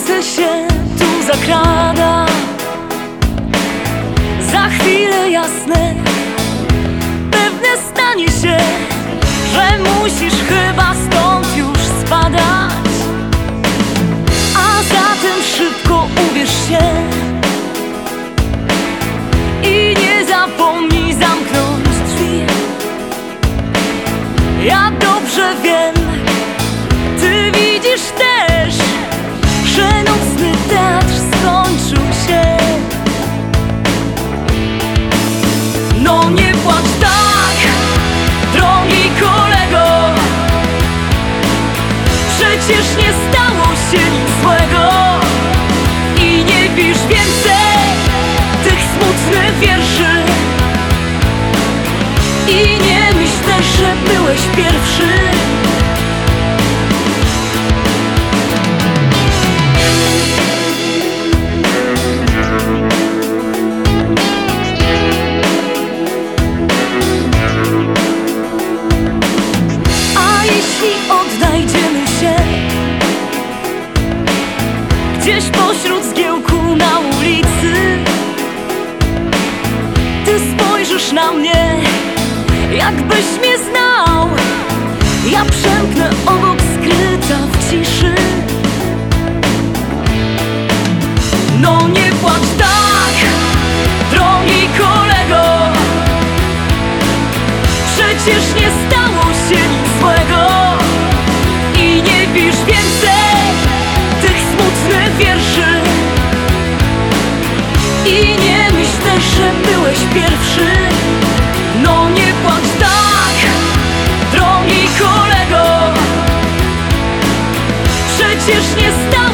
Słońce się tu zakrada, za chwilę jasne pewnie stanie się, że musisz chyba stąd już spadać. A zatem szybko ubierz się i nie zapomnij zamknąć drzwi. Ja dobrze wiem, ty widzisz też, że nocny teatr skończył się. No nie płacz tak, drogi kolego, przecież nie stało się nic złego. I nie pisz więcej tych smutnych wierszy, i nie myśl też, że byłeś pierwszy. Odnajdziemy się gdzieś pośród zgiełku na ulicy. Ty spojrzysz na mnie, jakbyś mnie znał. Ja przemknę obok, skryta w ciszy. No nie płacz tak, drogi kolego, przecież nie stało się nic złego. I nie pisz więcej tych smutnych wierszy, i nie myśl też, że byłeś pierwszy. No nie płacz tak, drogi kolego, przecież nie stało